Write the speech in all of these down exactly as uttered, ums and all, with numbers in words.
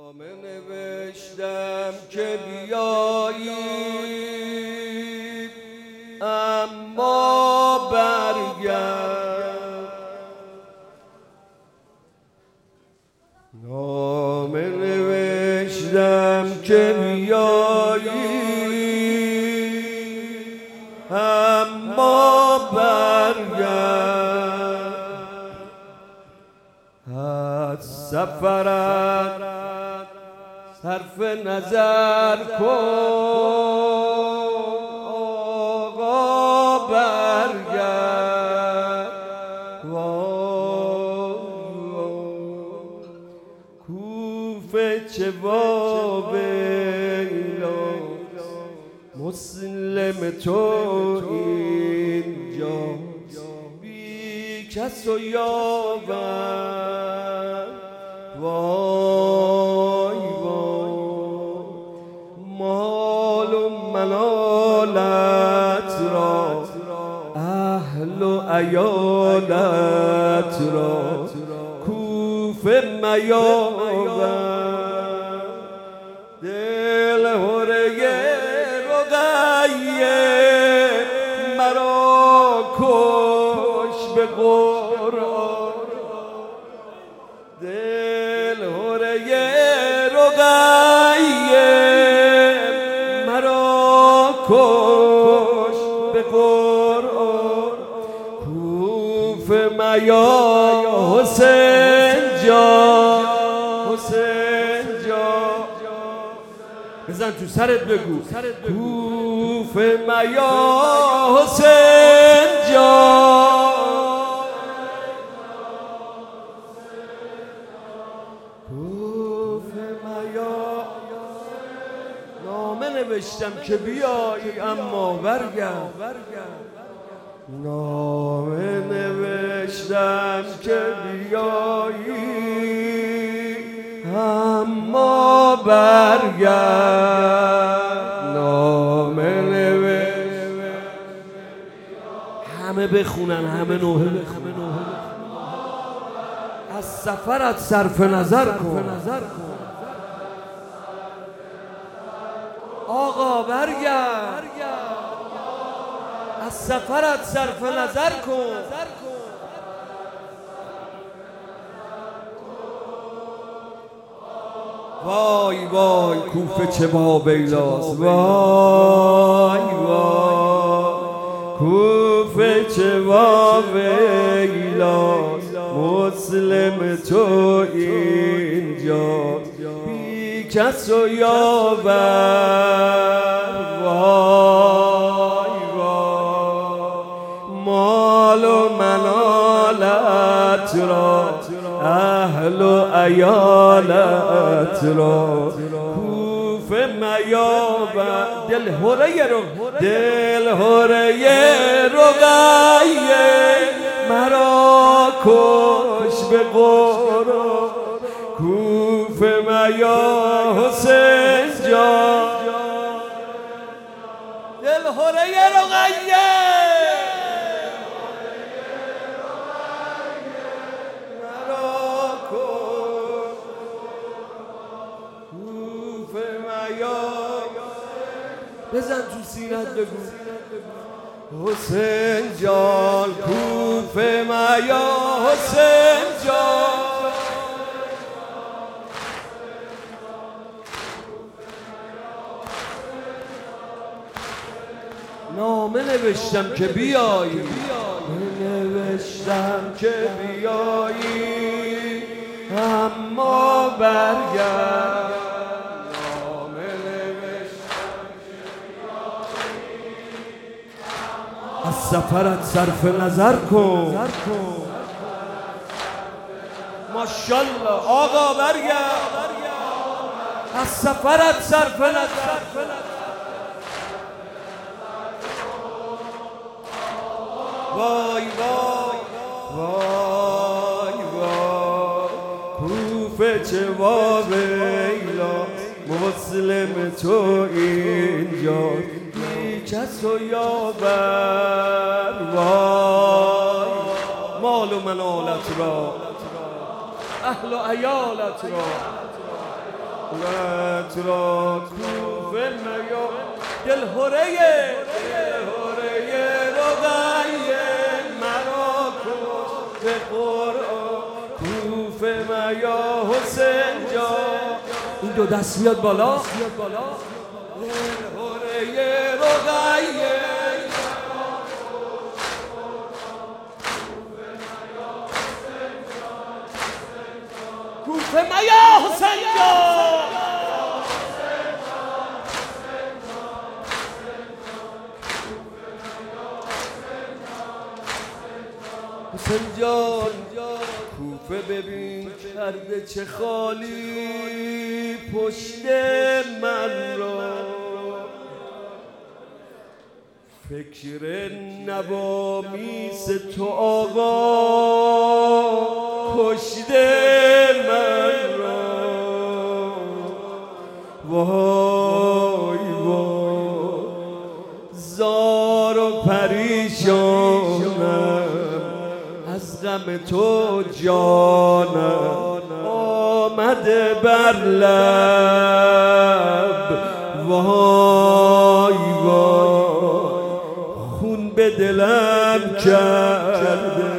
نامه نوشتم که بیایی اما برگرد. نامه نوشتم که بیایی اما برگرد. از سفرت صرف نظر کن آقا برگرد. کوفه چه وابیلا مسلم تو اینجا بی کس و یاور. وای وای مال و منالت را اهل و عیالت را کوفه میاور. دل هره رقیه مرا کش به قرآن. دل هره رقیه مرا کش به قرآن. کوفه میا حسین جان حسین جان بزن تو سرت بگو کوفه میا حسین جان. کوفه میا نامه نوشتم که بیایی اما برگرد. نامه نوشتم که بیایی اما برگرد. نامه نوشتم همه بخونن همه نوحه بخونن. از سفرت صرف نظر کن آقا برگرد. از سفرت صرف نظر کن. وای وای کوفه چه وابیلاست. وای وای کوفه چه وابیلاست مسلم تو اینجا بی کس و یاور. وای مال و منالت را اهل و عیالت را کوفه میاور. دل هره رو دل هره رقیه مرا کش به قرآن. کوفه میا حسین جان. دل هره رقیه بزن تو سینت بگو حسین جان. کوفه میا حسین جان. نامه نوشتم که بیایی نوشتم که بیایی اما برگرد. از سفرت صرف نظر کن. ماشاءالله آقا برگرد. از سفرت صرف نظر. وای وای وای وای کوفه چه وابیلاست مسلم تو اینجا بی کس و یاور. وای مال و منالت را اهل و عیالت را لت را کوفه میا دل هره دل هره رقیه مرا کش به قرآن کوفه میا حسین جا. این دو دست بیاد بالا. دل هره رقیه کوفه میا حسین جا. حسین جان کوفه ببین کرده چه خالی پشت من را، فکر نوامیس تو آقا کشته من را. وای وای زار و پریشانم از غم تو جانم آمده بر لب. وای وای خون به دلم کرده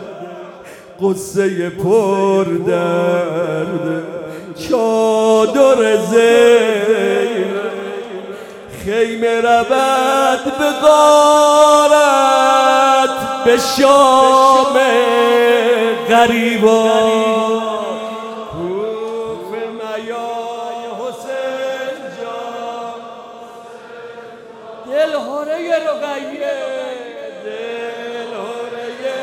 قصه پر درد چادر زیر خیمه رود به غارت به شام غریبان کوفه میا حسین جان. دل هره رقیه دل هره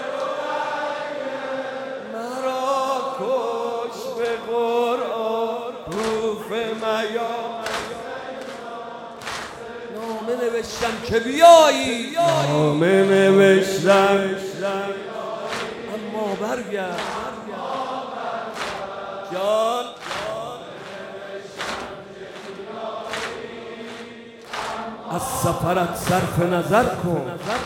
مرا کش به قرآن کوفه میا. نامه نوشتم که بیایی نامه نوشتم اما برگرد جان. از سفرت صرف نظر کن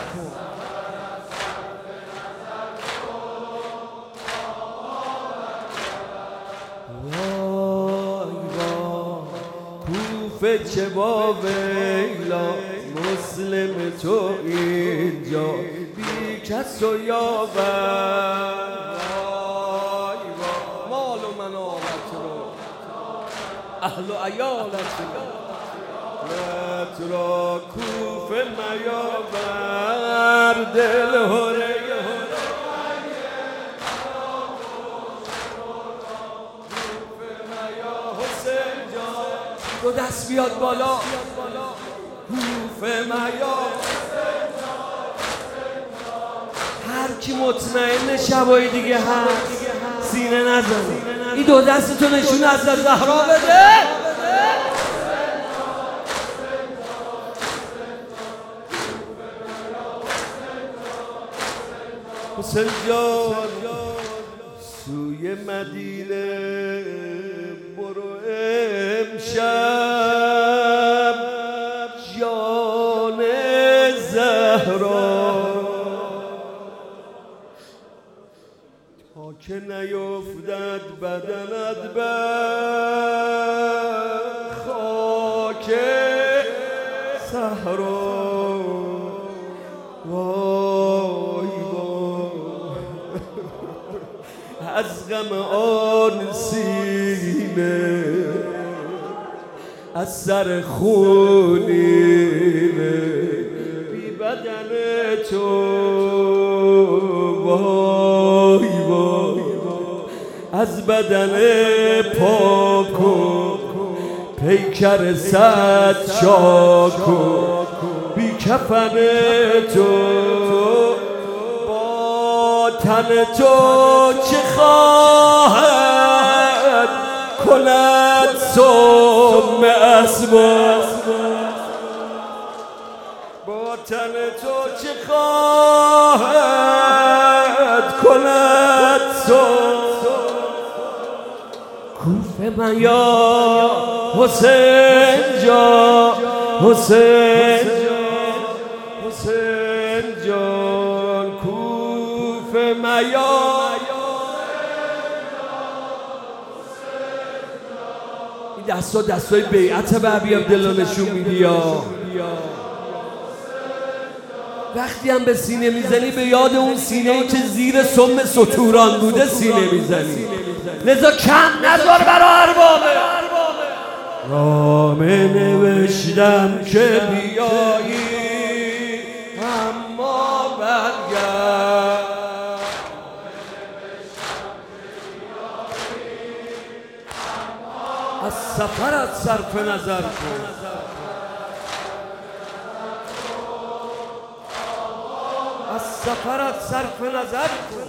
وای وای کوفه چه با ویلا مسلم تو اینجا بی کس و یاور. وای وای مال و منالت رو اهل و عیالت رو لت را کوفه میاور دل هره دو دست بیاد بالا کوفه میا. هر کی مطمئن شبای دیگه هست سینه نزنه این دو دستتو نشون از زهرا بده. حسین جان سوی مدینه برو امشب جان زهرا تا که نیفتد بدنت بر خاک صحرا. وای وای از غم آن سینه از سر خونینه بی بدن تو. وای وای از بدن پاک و پیکر صد چاک و بی کفن تو با تن تو چه خواهد کند سم اسباب. با تن تو چه خواهد کند سم کوفه میا حسین جان حسین حسین جان کوفه میا این دستا دستای بیعت به ابی عبدالله نشون میدی یا وقتی هم به سینه میزنی به یاد اون سینه‌ای که زیر سم ستوران بوده سینه میزنی. لذا کم نذار برا اربابه. نامه نوشتم که بیایی اما برگرد. از سفرت صرف نظر کن. از سفرت صرف نظر کن.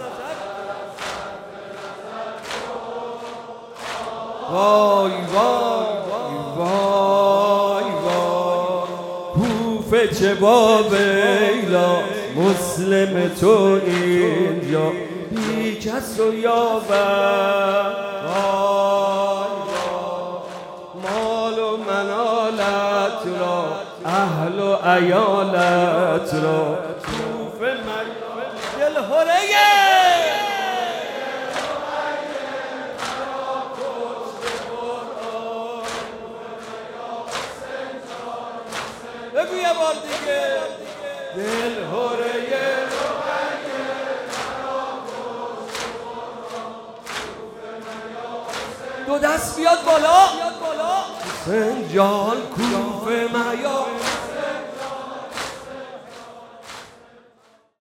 وای وای وای وای پوف چه با ویلا مسلم تو اینجا بی کس و یاور. وای مال و منالت را اهل و عیالت را پوف من دل هرهیه. بگو یه بار دیگه دل هرهیه. دو دست بیاد بالا. سنجان کوفه میا